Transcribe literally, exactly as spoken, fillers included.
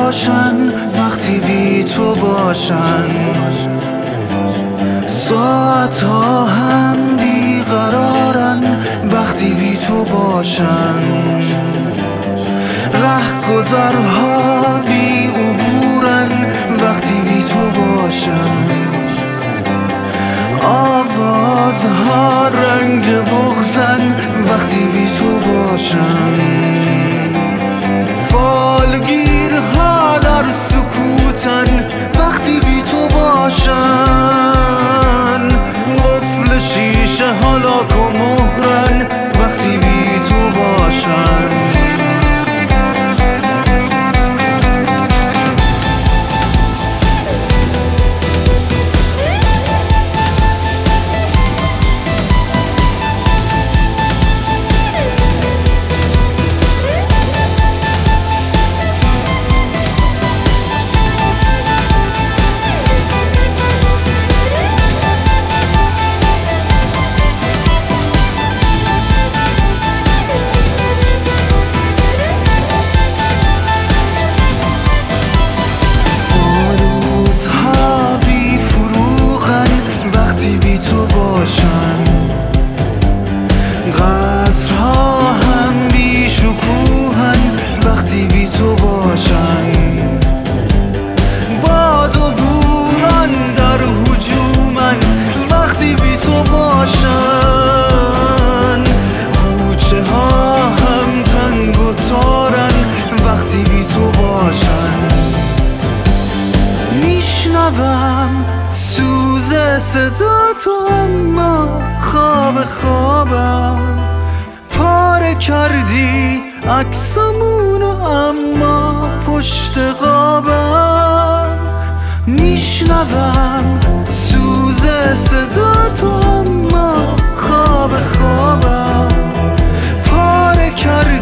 باشن وقتی بی تو باشن، ساعت ها هم بیقرارن وقتی بی تو باشن، رهگذرها بی عبورن وقتی بی تو باشن، آوازها رنگ بغضن وقتی بی تو باشن، فالگیرها در سکوتن وقتی بی تو باشن، قفل شیشه ها لاک و مهرن وقتی بی تو باشن. قصرها هم بی شکوهن وقتی بی تو باشن، باد و بوران در هجومن وقتی بی تو باشن، کوچه ها هم تنگ و تارن وقتی بی تو باشن، میشنوم سوز صدا تو اما خواب خوابم، پاره کردی عکسامونو اما پشت قابم، میشنوم سوز صدا تو اما خواب خوابم، پاره کردی